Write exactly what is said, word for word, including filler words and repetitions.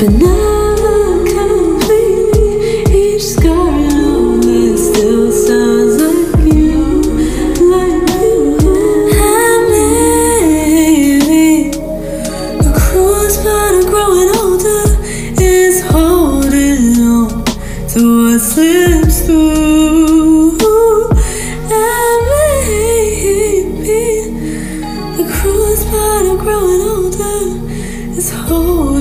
but not completely. Each scar on it still sounds like you, like you. And maybe the cruelest part of growing older is holding on to what slips through. And maybe the cruelest part of growing older is holding